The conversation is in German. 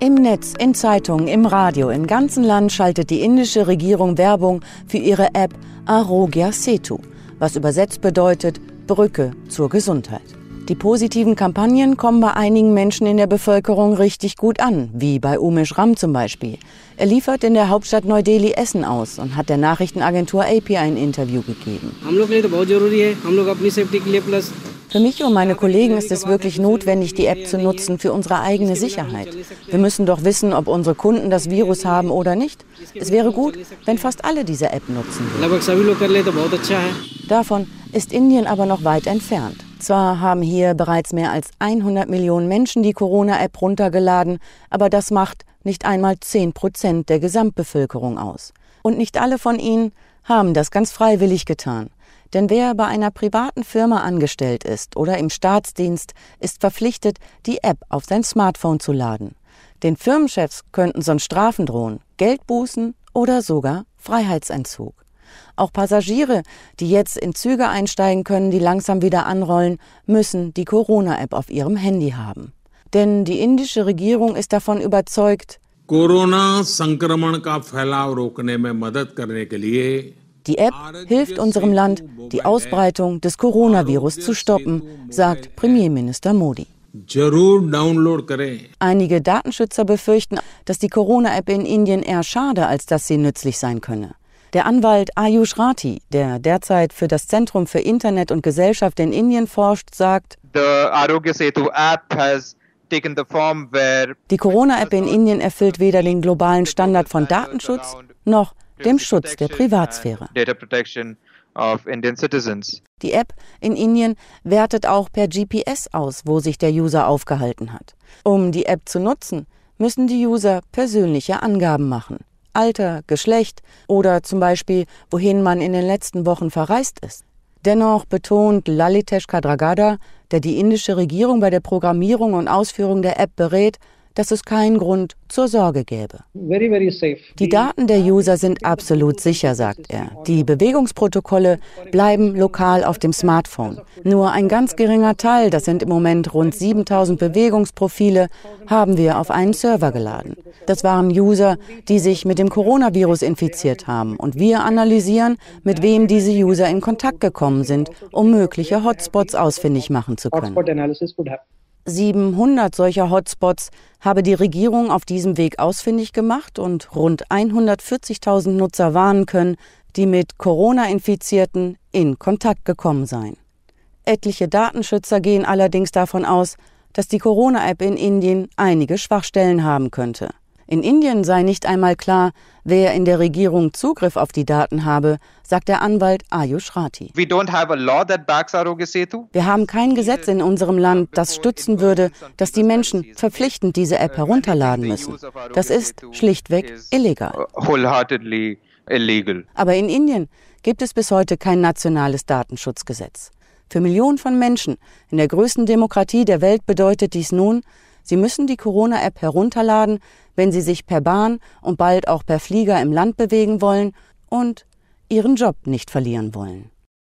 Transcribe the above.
Im Netz, in Zeitungen, im Radio, im ganzen Land schaltet die indische Regierung Werbung für ihre App Arogya Setu, was übersetzt bedeutet Brücke zur Gesundheit. Die positiven Kampagnen kommen bei einigen Menschen in der Bevölkerung richtig gut an, wie bei Umesh Ram zum Beispiel. Er liefert in der Hauptstadt Neu-Delhi Essen aus und hat der Nachrichtenagentur AP ein Interview gegeben. Für mich und meine Kollegen ist es wirklich notwendig, die App zu nutzen für unsere eigene Sicherheit. Wir müssen doch wissen, ob unsere Kunden das Virus haben oder nicht. Es wäre gut, wenn fast alle diese App nutzen würden. Davon ist Indien aber noch weit entfernt. Zwar haben hier bereits mehr als 100 Millionen Menschen die Corona-App runtergeladen, aber das macht nicht einmal 10% der Gesamtbevölkerung aus. Und nicht alle von ihnen haben das ganz freiwillig getan. Denn wer bei einer privaten Firma angestellt ist oder im Staatsdienst, ist verpflichtet, die App auf sein Smartphone zu laden. Den Firmenchefs könnten sonst Strafen drohen, Geldbußen oder sogar Freiheitsentzug. Auch Passagiere, die jetzt in Züge einsteigen können, die langsam wieder anrollen, müssen die Corona-App auf ihrem Handy haben. Denn die indische Regierung ist davon überzeugt, die App hilft unserem Land, die Ausbreitung des Coronavirus zu stoppen, sagt Premierminister Modi. Einige Datenschützer befürchten, dass die Corona-App in Indien eher schade, als dass sie nützlich sein könne. Der Anwalt Ayush Rathi, der derzeit für das Zentrum für Internet und Gesellschaft in Indien forscht, sagt, die Corona-App in Indien erfüllt weder den globalen Standard von Datenschutz noch dem Schutz der Privatsphäre. Die App in Indien wertet auch per GPS aus, wo sich der User aufgehalten hat. Um die App zu nutzen, müssen die User persönliche Angaben machen. Alter, Geschlecht oder zum Beispiel, wohin man in den letzten Wochen verreist ist. Dennoch betont Lalitesh Kadragada, der die indische Regierung bei der Programmierung und Ausführung der App berät, dass es keinen Grund zur Sorge gäbe. Die Daten der User sind absolut sicher, sagt er. Die Bewegungsprotokolle bleiben lokal auf dem Smartphone. Nur ein ganz geringer Teil, das sind im Moment rund 7000 Bewegungsprofile, haben wir auf einen Server geladen. Das waren User, die sich mit dem Coronavirus infiziert haben. Und wir analysieren, mit wem diese User in Kontakt gekommen sind, um mögliche Hotspots ausfindig machen zu können. 700 solcher Hotspots habe die Regierung auf diesem Weg ausfindig gemacht und rund 140.000 Nutzer warnen können, die mit Corona-Infizierten in Kontakt gekommen seien. Etliche Datenschützer gehen allerdings davon aus, dass die Corona-App in Indien einige Schwachstellen haben könnte. In Indien sei nicht einmal klar, wer in der Regierung Zugriff auf die Daten habe, sagt der Anwalt Ayush Rathi. Wir haben kein Gesetz in unserem Land, das stützen würde, dass die Menschen verpflichtend diese App herunterladen müssen. Das ist schlichtweg illegal. Aber in Indien gibt es bis heute kein nationales Datenschutzgesetz. Für Millionen von Menschen in der größten Demokratie der Welt bedeutet dies nun, sie müssen die Corona-App herunterladen, wenn sie sich per Bahn und bald auch per Flieger im Land bewegen wollen und ihren Job nicht verlieren wollen.